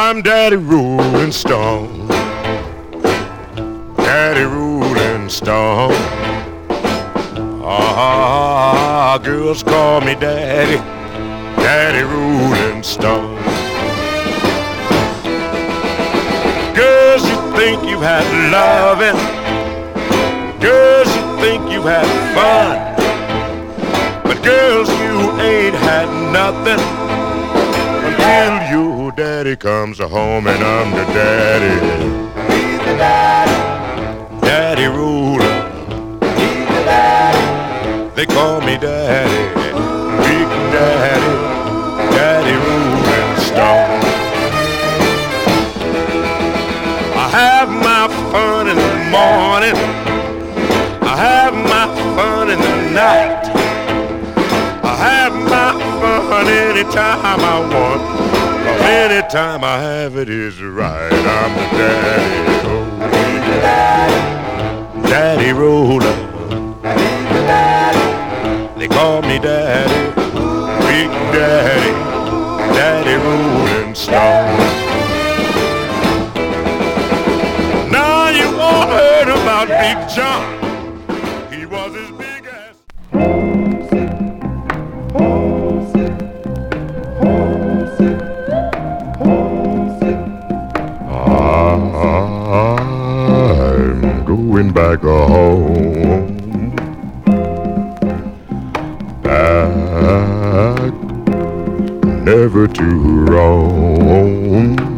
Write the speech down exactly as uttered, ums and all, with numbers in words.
I'm Daddy Rolling Stone. Daddy Rolling Stone. Ah, girls call me Daddy, Daddy Rolling Stone. Girls, you think you've had loving. Girls, you think you've had fun. But girls, you ain't had nothing until your daddy comes home and I'm the daddy. He's the daddy. Daddy Ruler. He's the daddy. They call me Daddy, Big Daddy, Daddy Rolling Stone. I have my fun in the morning. I have my fun in the night. I have my fun anytime I want. Anytime I have it is right. I'm the daddy, oh, He's the daddy. Daddy Roller. He's the daddy. They call me Daddy, Big Daddy, Daddy Rolling Stone. Now you all heard about Big John. He was as big as Homesick, homesick, homesick, homesick. I'm going back home. Back, never to roam.